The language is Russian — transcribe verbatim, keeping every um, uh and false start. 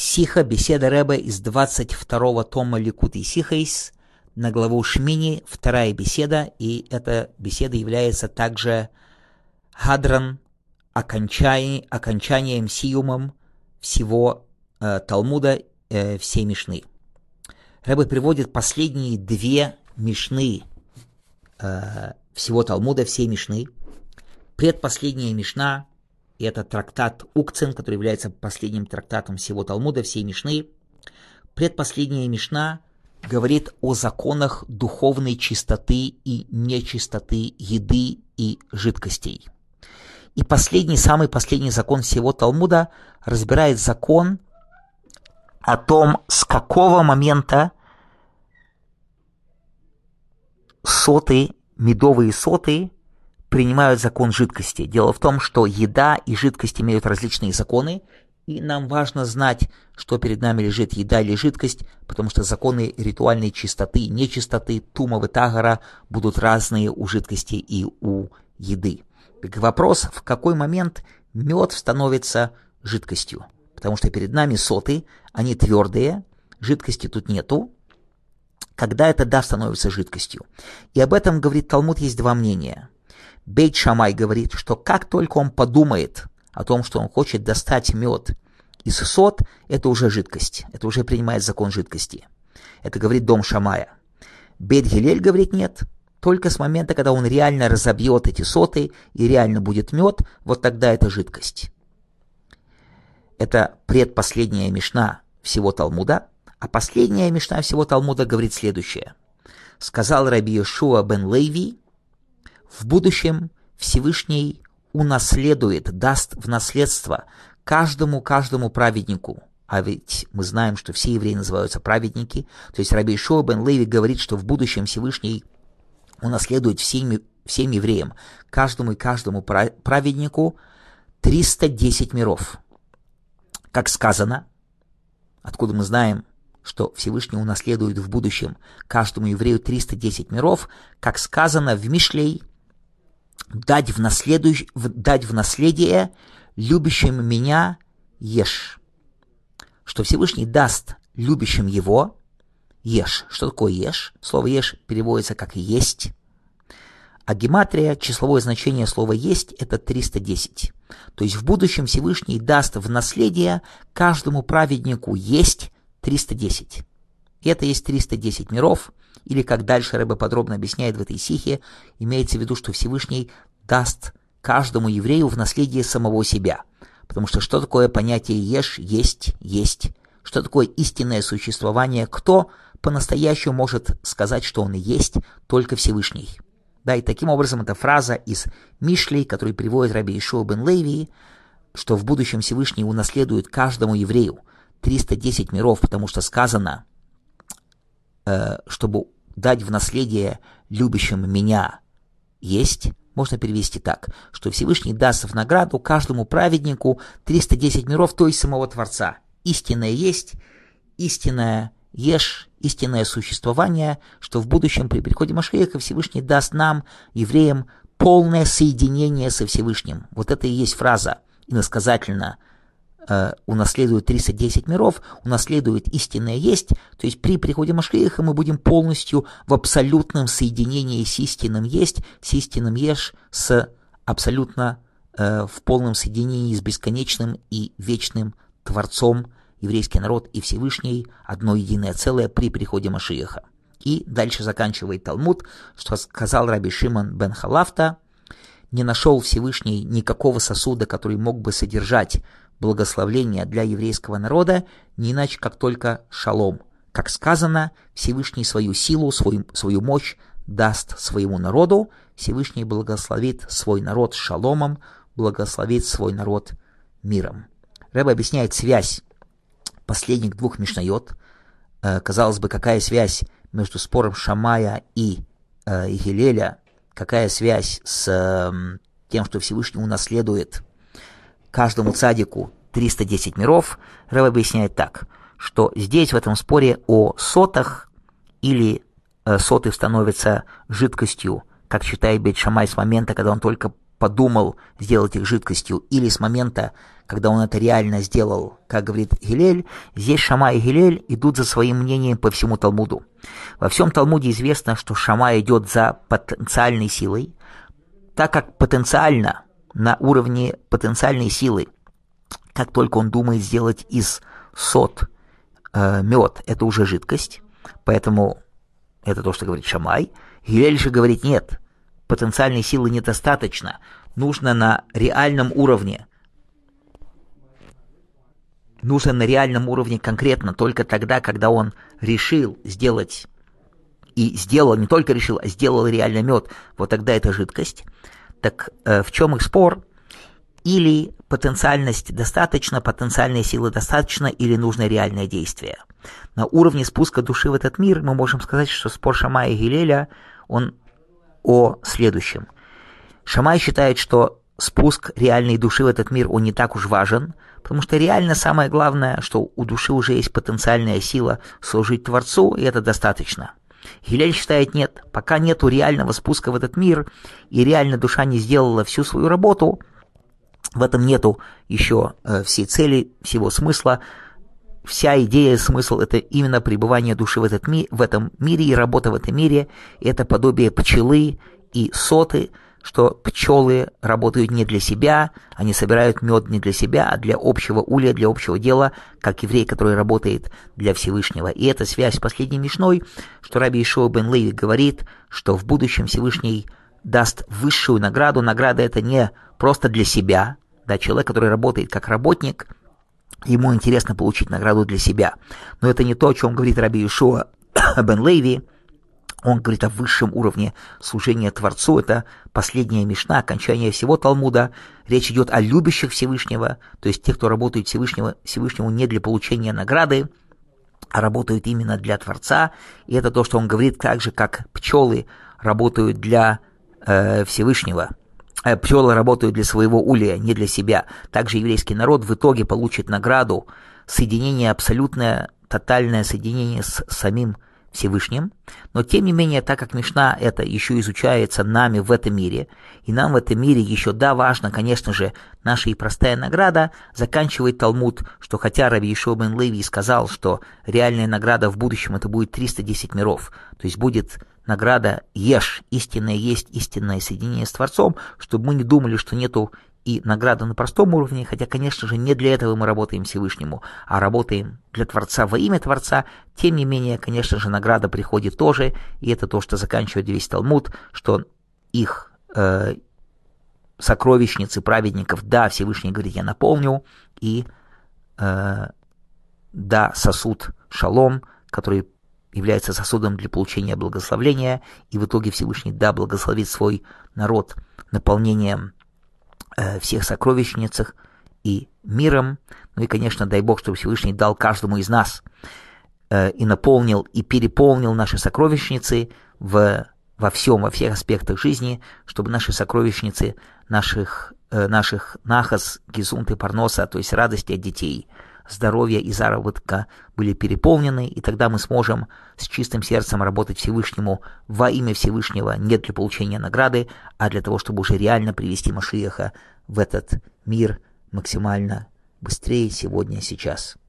Сиха, беседа Ребе из двадцать второго тома Ликутей Сихейс на главу Шмини, вторая беседа, и эта беседа является также хадран, окончанием, окончанием сиумом всего э, Талмуда, э, всей Мишны. Ребе приводит последние две Мишны э, всего Талмуда, всей Мишны. Предпоследняя Мишна, и это трактат Укцин, который является последним трактатом всего Талмуда, всей Мишны. Предпоследняя Мишна говорит о законах духовной чистоты и нечистоты еды и жидкостей. И последний, самый последний закон всего Талмуда разбирает закон о том, с какого момента соты, медовые соты, принимают закон жидкости. Дело в том, что еда и жидкость имеют различные законы, и нам важно знать, что перед нами лежит еда или жидкость, потому что законы ритуальной чистоты, нечистоты, тума и тагара будут разные у жидкости и у еды. Так вопрос, в какой момент мед становится жидкостью, потому что перед нами соты, они твердые, жидкости тут нету. Когда это да становится жидкостью? И об этом, говорит Талмуд, есть два мнения. Бейт Шамай говорит, что как только он подумает о том, что он хочет достать мед из сот, это уже жидкость, это уже принимает закон жидкости. Это говорит дом Шамая. Бейт Гилель говорит нет, только с момента, когда он реально разобьет эти соты и реально будет мед, вот тогда это жидкость. Это предпоследняя Мишна всего Талмуда, а последняя Мишна всего Талмуда говорит следующее. Сказал Раби Йошуа бен Леви: в будущем Всевышний унаследует, даст в наследство каждому, каждому праведнику. А ведь мы знаем, что все евреи называются праведники. То есть Раби Йошуа бен Леви говорит, что в будущем Всевышний унаследует всем, всем евреям, каждому и каждому праведнику триста десять миров. Как сказано, откуда мы знаем, что Всевышний унаследует в будущем каждому еврею триста десять миров, как сказано в Мишлей, дать в, наследу... дать в наследие любящим меня ешь. Что Всевышний даст любящим его ешь. Что такое ешь? Слово ешь переводится как есть. А гематрия, числовое значение слова есть, это триста десять. То есть в будущем Всевышний даст в наследие каждому праведнику есть триста десять. И это есть триста десять миров, или, как дальше Ребе подробно объясняет в этой сихе, имеется в виду, что Всевышний даст каждому еврею в наследие самого себя. Потому что что такое понятие ешь, есть, есть? Что такое истинное существование? Кто по-настоящему может сказать, что он и есть? Только Всевышний. Да, и таким образом эта фраза из Мишлей, который приводит Раби Йошуа бен Леви, что в будущем Всевышний унаследует каждому еврею триста десять миров, потому что сказано, э, чтобы дать в наследие любящим меня есть, можно перевести так, что Всевышний даст в награду каждому праведнику триста десять миров, то есть самого Творца. Истинное есть, истинное ешь, истинное существование, что в будущем при приходе Машиаха Всевышний даст нам, евреям, полное соединение со Всевышним. Вот это и есть фраза иносказательно э, унаследует триста десять миров, унаследует истинное есть, то есть при приходе Машиаха мы будем полностью в абсолютном соединении с истинным есть, с истинным ешь, с абсолютно э, в полном соединении с бесконечным и вечным Творцом, еврейский народ и Всевышний, одно единое целое при приходе Машиаха. И дальше заканчивает Талмуд, что сказал Раби Шимон бен Халафта: не нашел Всевышний никакого сосуда, который мог бы содержать благословление для еврейского народа, не иначе, как только шалом. Как сказано, Всевышний свою силу, свою, свою мощь даст своему народу, Всевышний благословит свой народ шаломом, благословит свой народ миром. Ребе объясняет связь последних двух мишнайот. Э, казалось бы, какая связь между спором Шамая и э, Гилеля, какая связь с э, тем, что Всевышний унаследует каждому цадику триста десять миров. Ребе объясняет так, что здесь в этом споре о сотах, или э, соты становятся жидкостью, как считает Бейт Шамай, с момента, когда он только подумал сделать их жидкостью, или с момента, когда он это реально сделал, как говорит Гилель, здесь Шамай и Гилель идут за своим мнением по всему Талмуду. Во всем Талмуде известно, что Шамай идет за потенциальной силой, так как потенциально, на уровне потенциальной силы, как только он думает сделать из сот э, мед, это уже жидкость, поэтому это то, что говорит Шамай. Гилель же говорит, нет, потенциальной силы недостаточно, нужно на реальном уровне, нужно на реальном уровне конкретно, только тогда, когда он решил сделать, и сделал, не только решил, а сделал реально мед, вот тогда это жидкость. Так э, в чем их спор? Или потенциальность достаточно, потенциальной силы достаточно, или нужно реальное действие. На уровне спуска души в этот мир мы можем сказать, что спор Шамая и Гилеля, он о следующем. Шамай считает, что спуск реальной души в этот мир, он не так уж важен, потому что реально самое главное, что у души уже есть потенциальная сила служить Творцу, и это достаточно. Гилель считает, нет, пока нету реального спуска в этот мир, и реально душа не сделала всю свою работу, в этом нету еще э, всей цели, всего смысла. Вся идея, смысл — это именно пребывание души в, этот ми- в этом мире и работа в этом мире. Это подобие пчелы и соты, что пчелы работают не для себя, они собирают мед не для себя, а для общего улья, для общего дела, как еврей, который работает для Всевышнего. И эта связь с последней мишной, что Раби Ишуа бен Леви говорит, что в будущем Всевышний даст высшую награду. Награда — это не просто для себя, да, человек, который работает как работник, ему интересно получить награду для себя. Но это не то, о чем говорит Раби Ишуа бен Леви. Он говорит о высшем уровне служения Творцу. Это последняя мишна, окончание всего Талмуда. Речь идет о любящих Всевышнего, то есть тех, кто работает Всевышнего, Всевышнему не для получения награды, а работают именно для Творца. И это то, что он говорит, так же, как пчелы работают для э, Всевышнего. Э, пчелы работают для своего улья, не для себя. Также еврейский народ в итоге получит награду соединение, абсолютное, тотальное соединение с самим Всевышним, но тем не менее, так как мишна это еще изучается нами в этом мире, и нам в этом мире еще, да, важно, конечно же, наша и простая награда, заканчивает Талмуд, что хотя Раби Ишуа бен Леви сказал, что реальная награда в будущем это будет триста десять миров, то есть будет награда еш, истинное есть истинное соединение с Творцом, чтобы мы не думали, что нету и награда на простом уровне, хотя, конечно же, не для этого мы работаем Всевышнему, а работаем для Творца во имя Творца. Тем не менее, конечно же, награда приходит тоже, и это то, что заканчивает весь Талмуд, что их э, сокровищницы праведников, да, Всевышний говорит, я наполню, и э, да, сосуд шалом, который является сосудом для получения благословения, и в итоге Всевышний, да, благословит свой народ наполнением всех сокровищницах и миром. Ну и, конечно, дай Бог, чтобы Всевышний дал каждому из нас э, и наполнил, и переполнил наши сокровищницы в, во всем, во всех аспектах жизни, чтобы наши сокровищницы, наших, э, наших нахас, гизунт и парноса, то есть радости от детей, здоровья и заработка были переполнены, и тогда мы сможем с чистым сердцем работать Всевышнему во имя Всевышнего, не для получения награды, а для того, чтобы уже реально привести Машиаха в этот мир максимально быстрее сегодня, сейчас.